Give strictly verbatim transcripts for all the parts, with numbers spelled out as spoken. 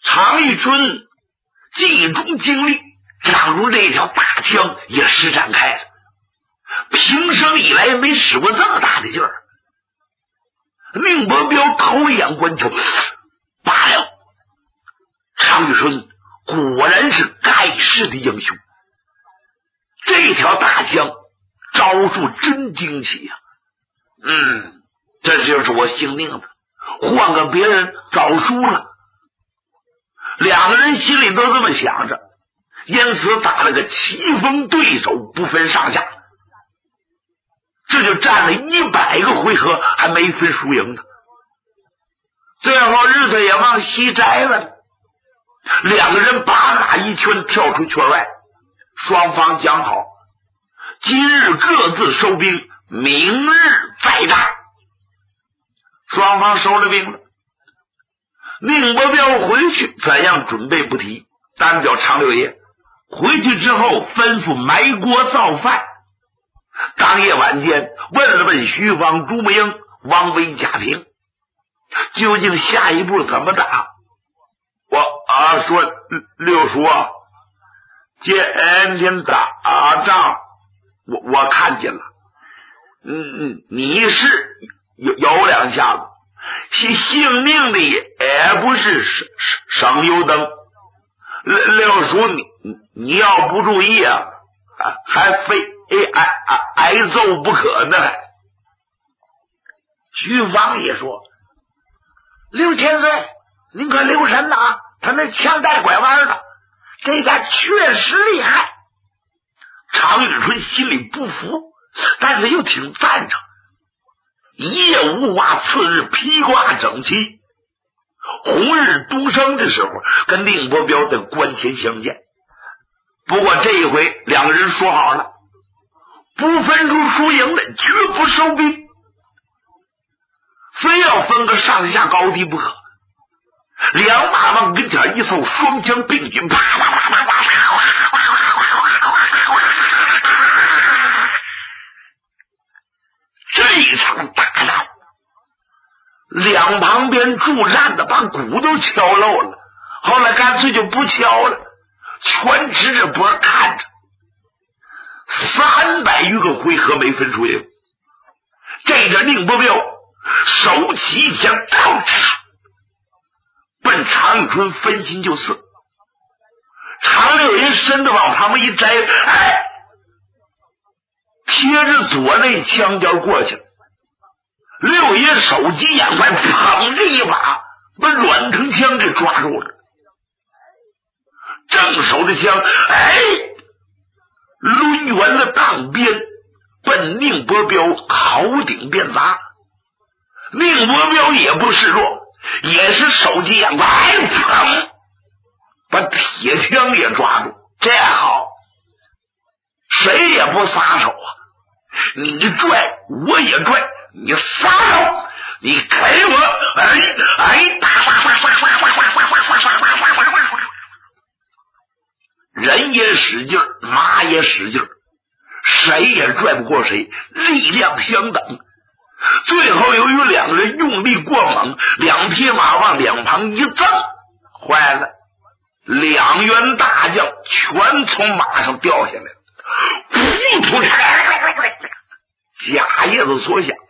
常遇春计中精力，掌中这条大枪也施展开了，平生以来没使过这么大的劲儿。宁伯彪头一眼观瞧，罢了，常遇春果然是盖世的英雄，这条大枪招数真惊奇呀、啊！嗯，这就是我性命的，换个别人早输了。两个人心里都这么想着，因此打了个棋逢对手，不分上下。这就战了一百个回合，还没分输赢呢。最后日子也往西摘了，两个人八嘎一圈跳出圈外，双方讲好，今日各自收兵，明日再战。双方收了兵了，宁伯彪回去怎样准备不提，单表常六爷回去之后吩咐埋锅造饭。当夜晚间问了问徐芳、朱木英、王威、贾平，究竟下一步怎么打？我啊说六叔啊，今天打仗我我看见了，嗯，你是有有两下子，性性命的也不是省省油灯。六叔你你要不注意啊，还非挨挨挨揍不可呢。徐芳也说，六千岁您可留神呐，他那枪带拐弯的，这家确实厉害。常遇春心里不服，但是又挺赞成。一夜无话，次日披挂整齐，红日东升的时候，跟宁伯彪在关前相见。不过这一回两个人说好了，不分出输赢的，绝不收兵，非要分个上下高低不可。两马往跟前一凑，双枪并举，啪啪啪啪啪啪啪啪。这一场大战，两旁边助战的把鼓都敲漏了，后来干脆就不敲了，全直着脖看着。三百余个回合没分输赢，这个宁伯彪手起一枪，奔常遇春分心就刺。常六爷身子往旁边一摘，哎，贴着左内枪尖过去了。六爷手疾眼快，捧着一把把软藤枪给抓住了，正手的枪哎抡圆了当边，奔宁伯彪头顶便砸。宁伯彪也不示弱，也是手疾眼快，哎捧把铁枪也抓住。这样好，谁也不撒手啊，你拽我也拽，你撒手，你给我，哎哎，哒哒哒哒哒哒哒哒哒哒哒哒，人也使劲，马也使劲，谁也拽不过谁，力量相等。最后由于两人用力过猛，两匹马往两旁一蹬，坏了，两员大将全从马上掉下来了，噗噗，假叶子所想，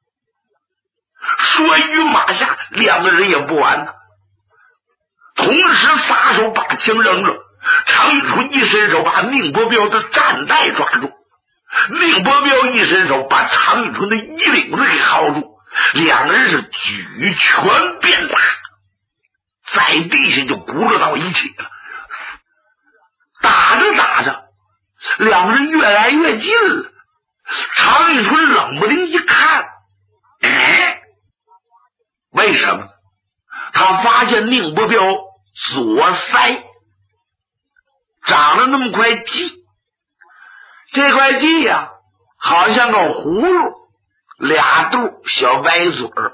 摔于马下，两个人也不完呢。同时撒手把枪扔了，常遇春一伸手把宁伯彪的战带抓住，宁伯彪一伸手把常遇春的衣领子给薅住，两个人是举拳便打，在地下就轱辘到一起了。打着打着，两个人越来越近了。常遇春冷不丁一看，哎，为什么？他发现宁伯彪左腮长了那么块记，这块记呀、啊，好像个葫芦，俩肚小白嘴儿。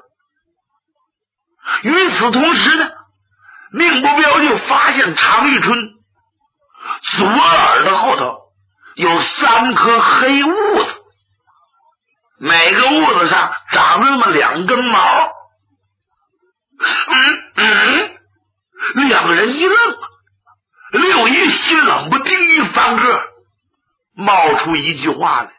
与此同时呢，宁伯彪就发现常遇春左耳的后头有三颗黑痦子，每个痦子上长着那么两根毛。嗯嗯，两两个人一愣，六爷心冷不丁一翻个，冒出一句话来：“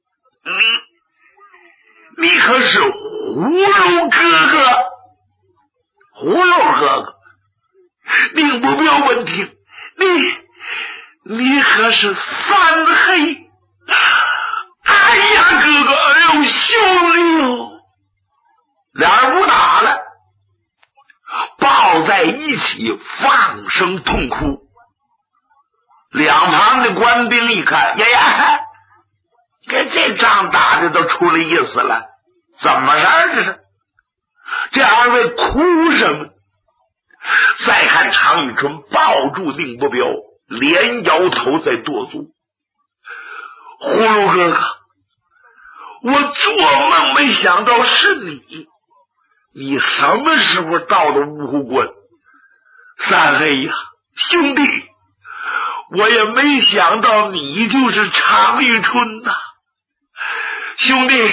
你你可是葫芦哥哥？”葫芦哥哥，宁不表闻听，你你可是三黑？哎呀，哥哥，哎呦，兄弟哟！俩人不打了，抱在一起放声痛哭。两旁的官兵一看，呀呀，给这仗打的都出了意思了，怎么事儿这是？这二位哭什么？再看常遇春抱住宁伯彪，连摇头在跺足。葫芦哥哥，我做梦没想到是你，你什么时候到的芜湖关？三黑呀，兄弟，我也没想到你就是常遇春呐、啊，兄弟，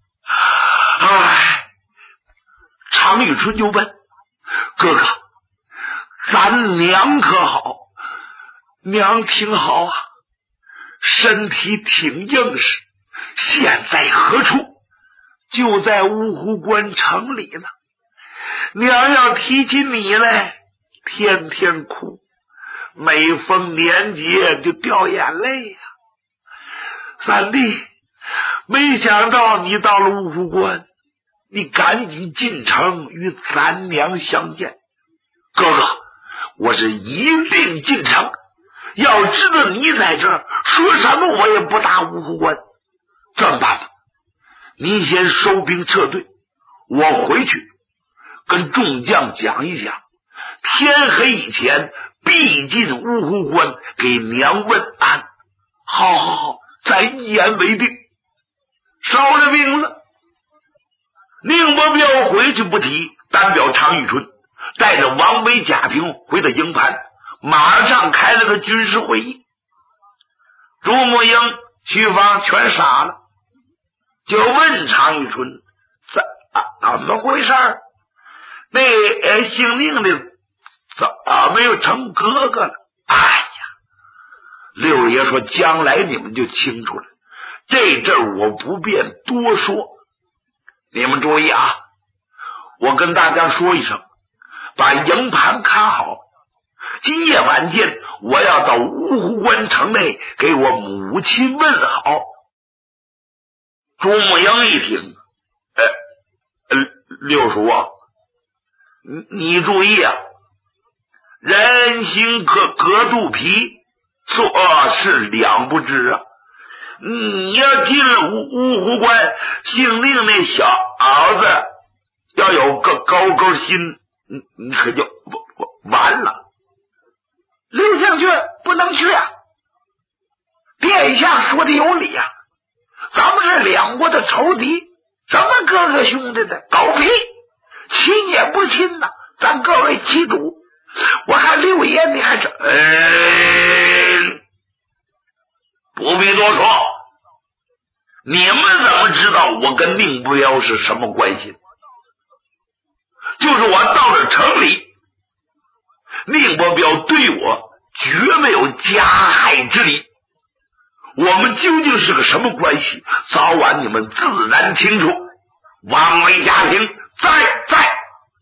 唉。常遇春就问哥哥：“咱娘可好？”娘挺好啊，身体挺硬实，现在何处？就在芜湖关城里呢。娘要提起你来，天天哭，每逢年节就掉眼泪呀、啊。三弟，没想到你到了芜湖关。你赶紧进城与咱娘相见。哥哥，我是一定进城，要知道你在这儿，说什么我也不打芜湖关。这么办吧，您先收兵撤退，我回去跟众将讲一讲，天黑以前必进芜湖关给娘问安。好好好，咱一言为定。收了兵了，宁伯彪回去不提，单表常遇春带着王维、贾平回到营盘，马上开了个军事会议。朱木英、徐芳全傻了，就问常遇春怎怎么回事？那、呃、姓宁的怎么没有成哥哥了？哎呀，六爷说将来你们就清楚了，这阵儿我不便多说。你们注意啊，我跟大家说一声，把营盘看好，今夜晚间我要到芜湖关城内给我母亲问好。朱木英一听，呃呃，六叔啊，你你注意啊，人心隔隔肚皮，做事两不知啊。你要进了芜芜湖关，姓令那小儿子要有个高高心，你你可就完了。刘将军不能去啊！殿下说的有理啊，咱们是两国的仇敌，什么哥哥兄弟的，狗屁，亲也不亲呐、啊！咱各位记住，我看六爷你还是嗯。不必多说，你们怎么知道我跟宁不彪是什么关系？就是我到了城里，宁伯彪对我绝没有加害之理，我们究竟是个什么关系，早晚你们自然清楚。王维、贾平在在，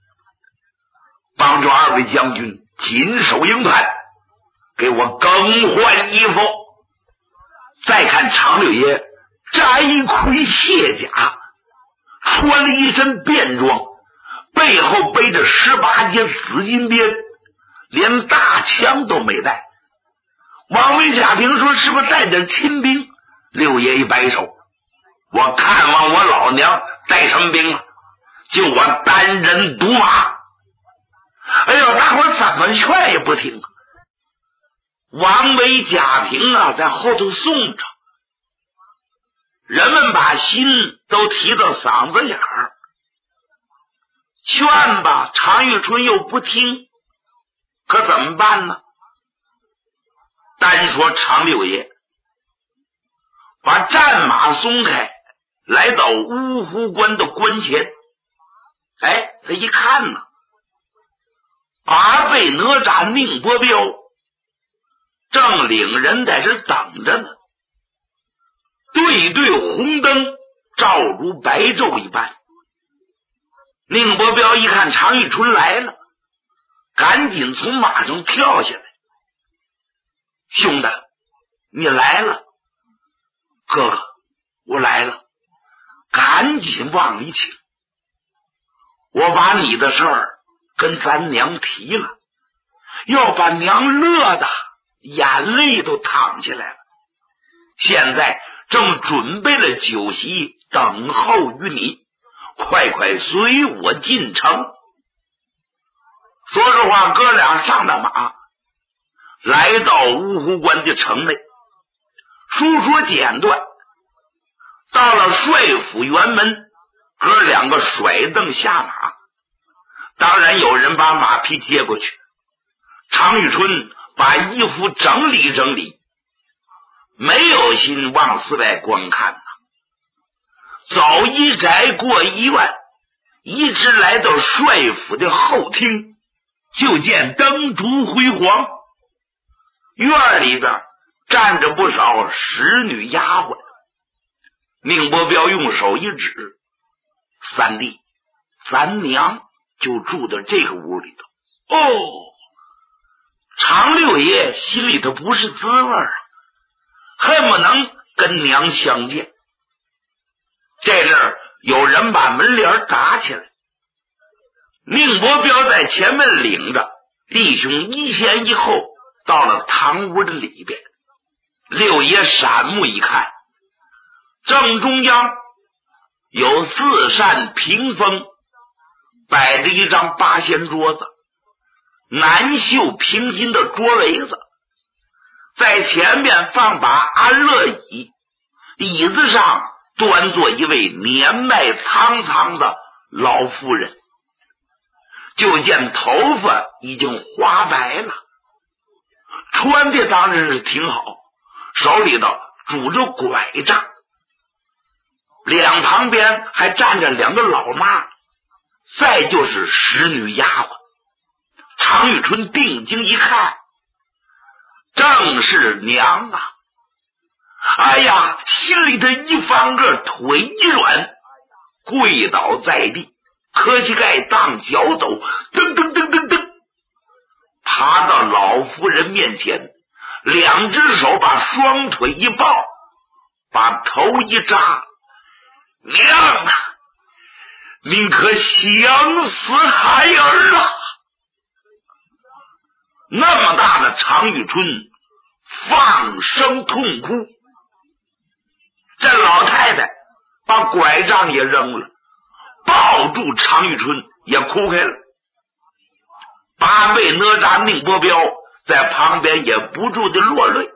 帮助二位将军紧守营盘，给我更换衣服。再看常六爷摘盔卸甲，穿了一身便装，背后背着十八节紫金鞭，连大枪都没带。王维、贾平说是不是带点亲兵？六爷一摆手，我看望我老娘带什么兵啊？就我单人独马。哎呦，大伙怎么劝也不听。王维、贾平啊在后头送着，人们把心都提到嗓子眼儿，劝吧常遇春又不听，可怎么办呢？单说常六爷把战马松开，来到芜湖关的关前。哎，他一看呢， 阿贝哪吒宁伯彪正领人在这等着呢，对对红灯照如白昼一般。宁伯彪一看常遇春来了，赶紧从马上跳下来。兄弟，你来了。哥哥，我来了。赶紧往里请。我把你的事儿跟咱娘提了，要把娘乐的眼泪都淌下来了。现在正准备了酒席等候于你，快快随我进城。说实话，哥俩上了马，来到芜湖关的城内。书说简短，到了帅府辕门，哥两个甩蹬下马，当然有人把马匹接过去。常遇春把衣服整理整理，没有心往寺外观看呐。走一宅过一院，一直来到帅府的后厅，就见灯烛辉煌，院里边站着不少使女丫鬟。宁伯彪用手一指，三弟，咱娘就住在这个屋里头。哦，常六爷心里头不是滋味啊，恨不能跟娘相见。这阵儿有人把门帘打起来，宁伯彪在前面领着弟兄一前一后到了堂屋的里边。六爷闪目一看，正中央有四扇屏风，摆着一张八仙桌子，南绣平金的桌围子，在前面放把安乐椅，椅子上端坐一位年迈苍苍的老妇人，就见头发已经花白了，穿的当然是挺好，手里头拄着拐杖，两旁边还站着两个老妈，再就是使女丫鬟。常遇春定睛一看，正是娘啊！哎呀，心里的一翻个，腿一软，跪倒在地，磕膝盖当脚走，噔噔噔噔噔，爬到老夫人面前，两只手把双腿一抱，把头一扎，娘啊，您可想死孩儿啊！那么大的常遇春放声痛哭，这老太太把拐杖也扔了，抱住常遇春也哭开了。八位哪吒宁伯彪在旁边也不住的落泪。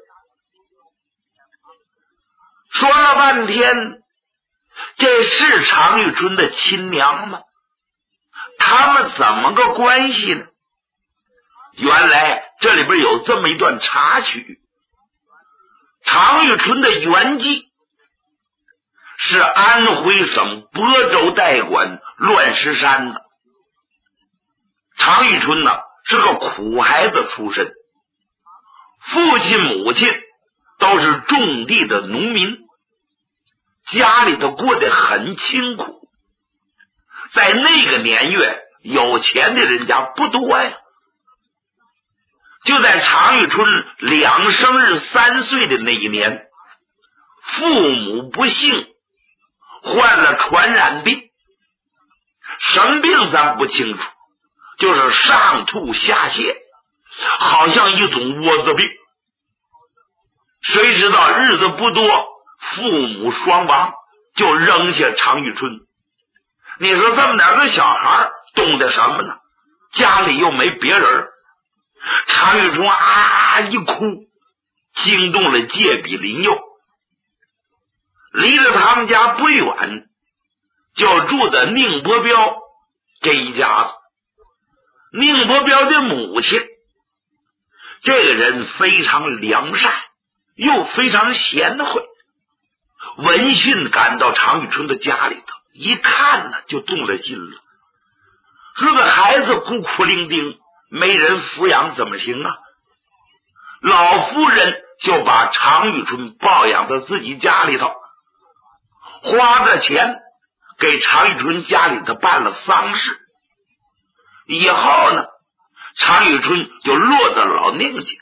说了半天，这是常遇春的亲娘吗？他们怎么个关系呢？原来这里边有这么一段插曲。常遇春的原籍是安徽省亳州代管乱石山的。常遇春呢是个苦孩子出身，父亲母亲都是种地的农民，家里头过得很清苦。在那个年月，有钱的人家不多呀。就在常遇春两生日三岁的那一年，父母不幸患了传染病，什么病咱不清楚，就是上吐下泻，好像一种窝子病。谁知道日子不多，父母双亡，就扔下常遇春。你说这么点个小孩懂得什么呢？家里又没别人。常遇春啊一哭，惊动了介比邻幼。离着他们家不远，就住在宁伯彪这一家子。宁伯彪的母亲，这个人非常良善，又非常贤惠。闻讯赶到常遇春的家里头，一看呢就动了心了。这个孩子孤苦伶仃， 没人抚养怎么行啊？老夫人就把常遇春抱养到自己家里头，花着钱给常遇春家里头办了丧事。以后呢，常遇春就落到老宁家。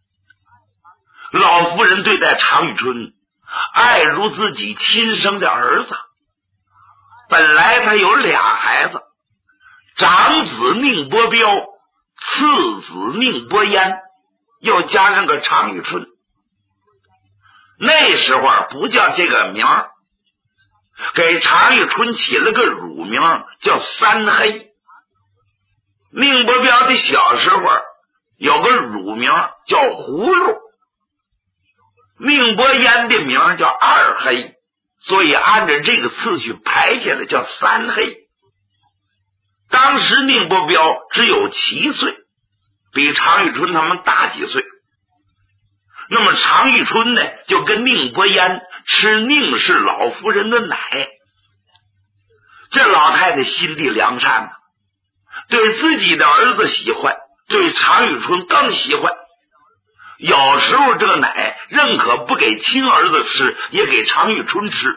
老夫人对待常遇春爱如自己亲生的儿子。本来他有俩孩子，长子宁伯彪，次子宁伯彦，又加上个常遇春。那时候不叫这个名儿，给常遇春起了个乳名叫三黑。宁伯彪的小时候有个乳名叫葫芦，宁伯彦的名叫二黑，所以按照这个次序排起来叫三黑。当时宁伯彪只有七岁，比常遇春他们大几岁。那么常遇春呢，就跟宁伯彦吃宁氏老夫人的奶。这老太太心地良善啊，对自己的儿子喜欢，对常遇春更喜欢。有时候这个奶认可不给亲儿子吃，也给常遇春吃。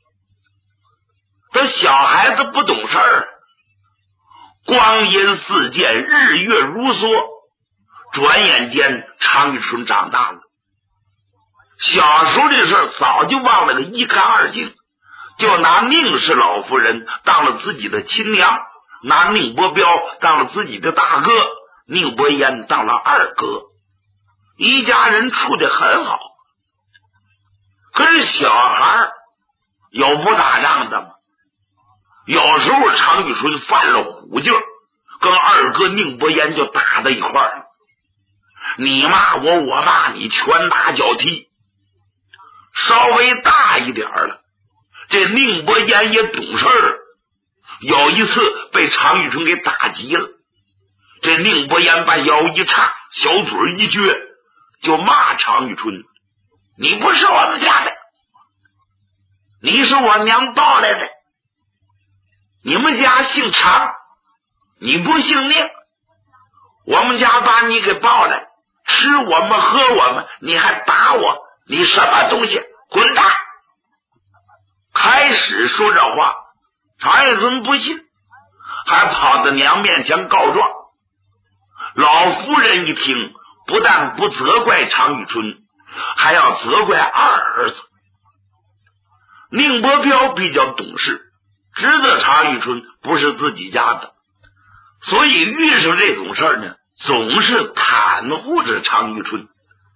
这小孩子不懂事儿，光阴似箭，日月如梭，转眼间常遇春长大了。小时候的事早就忘了个一干二净，就拿宁氏老夫人当了自己的亲娘，拿宁伯彪当了自己的大哥，宁伯彦当了二哥，一家人处得很好。可是小孩有不打仗的吗？有时候常遇春犯了虎劲儿，跟二哥宁伯彦就打到一块儿了，你骂我，我骂你，拳打脚踢。稍微大一点了，这宁伯彦也懂事儿，有一次被常遇春给打急了，这宁伯彦把腰一叉，小嘴一撅，就骂常遇春：你不是我们家的，你是我娘抱来的，你们家姓常，你不姓宁，我们家把你给抱来，吃我们喝我们，你还打我，你什么东西，滚蛋！开始说这话，常遇春不信，还跑到娘面前告状。老夫人一听，不但不责怪常遇春，还要责怪二儿子。宁伯彪比较懂事，知道常遇春不是自己家的，所以遇上这种事呢，总是袒护着常遇春。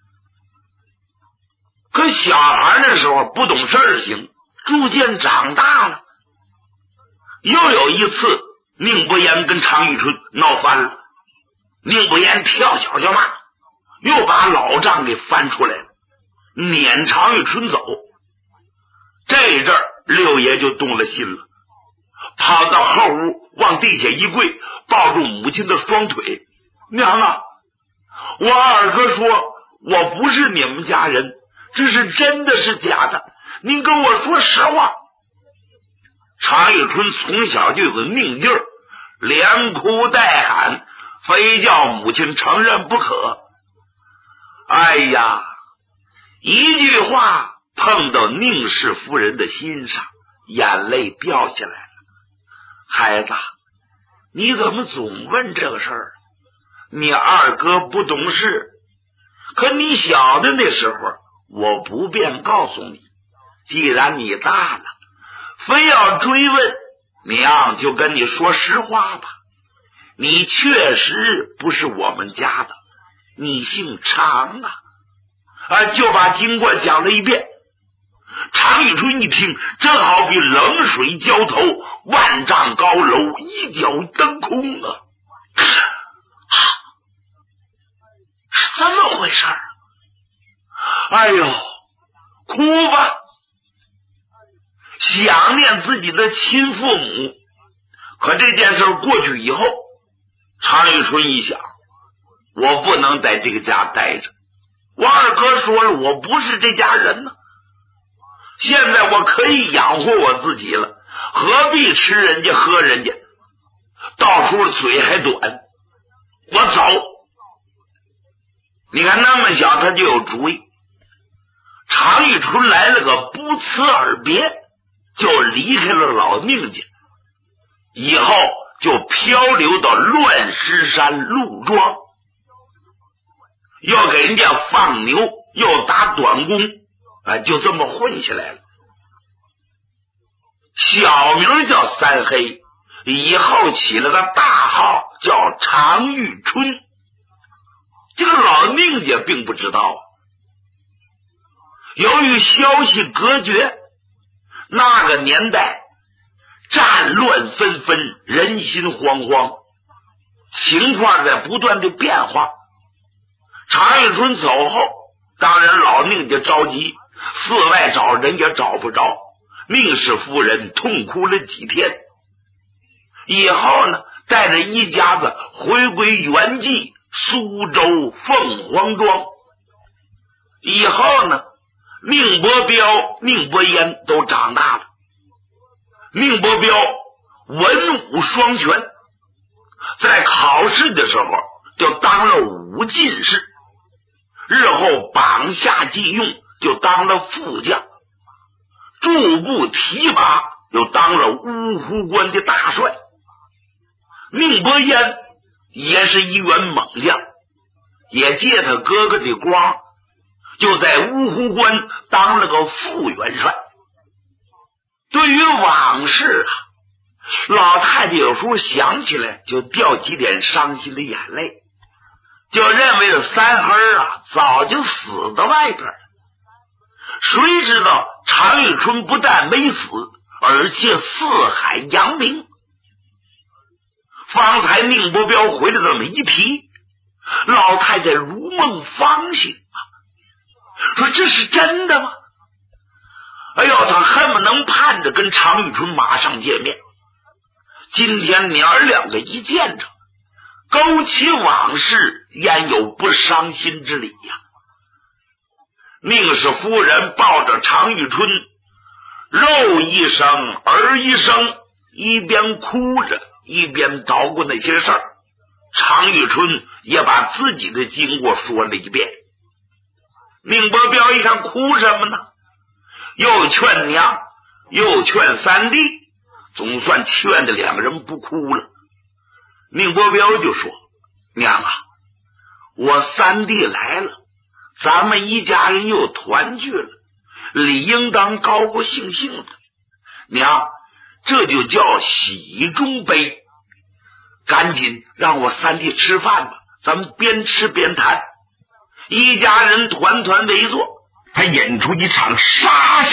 可小孩的时候不懂事儿行，逐渐长大了。又有一次，宁伯彦跟常遇春闹翻了，宁伯彦跳脚就骂，又把老账给翻出来了，撵常遇春走。这阵儿六爷就动了心了，跑到后屋往地下一跪，抱住母亲的双腿：娘啊，我二哥说我不是你们家人，这是真的是假的，您跟我说实话。常遇春从小就有个命劲儿，连哭带喊，非叫母亲承认不可。哎呀，一句话碰到宁氏夫人的心上，眼泪掉下来了。孩子，你怎么总问这个事儿？你二哥不懂事，可你小的那时候我不便告诉你，既然你大了，非要追问，娘就跟你说实话吧。你确实不是我们家的，你姓常啊！啊，就把经过讲了一遍。常遇春一听，正好比冷水浇头，万丈高楼一脚蹬空啊！是这么回事儿？哎呦，哭吧！想念自己的亲父母。可这件事过去以后，常遇春一想，我不能在这个家待着，我二哥说了，我不是这家人呢。现在我可以养活我自己了，何必吃人家喝人家，到时候嘴还短。 我走。你看那么小他就有主意。常遇春来了个不辞而别，就离开了老宁家，以后就漂流到乱石山陆庄，要给人家放牛，又打短工，啊，就这么混下来了。小名叫三黑，以后起了个大号叫常遇春。这个老宁家并不知道啊，由于消息隔绝，那个年代战乱纷纷，人心惶惶，情况在不断的变化。常遇春走后，当然老宁家着急，四外找人也找不着，宁氏夫人痛哭了几天。以后呢，带着一家子回归原籍苏州凤凰庄。以后呢，宁伯彪、宁伯彦都长大了。宁伯彪文武双全，在考试的时候就当了武进士，日后榜下记用，就当了副将，驻部提拔，又当了乌湖关的大帅。宁伯彦也是一员猛将，也借他哥哥的光，就在乌湖关当了个副元帅。对于往事啊，老太太有时候想起来就掉几点伤心的眼泪，就认为三黑啊早就死在外边了。谁知道常遇春不但没死，而且四海扬名。方才宁伯彪回来这么一提，老太太如梦方醒啊，说这是真的吗？哎呦，他恨不能盼着跟常遇春马上见面。今天娘儿两个一见着，勾起往事，焉有不伤心之理呀？宁氏夫人抱着常遇春，肉一声儿一声，一边哭着一边捣鼓那些事儿。常遇春也把自己的经过说了一遍。宁伯彪一看，哭什么呢？又劝娘，又劝三弟，总算劝的两个人不哭了。宁伯彪就说：娘啊，我三弟来了，咱们一家人又团聚了，理应当高高兴兴的。娘，这就叫喜中悲。赶紧让我三弟吃饭吧，咱们边吃边谈。一家人团团围坐，他引出一场杀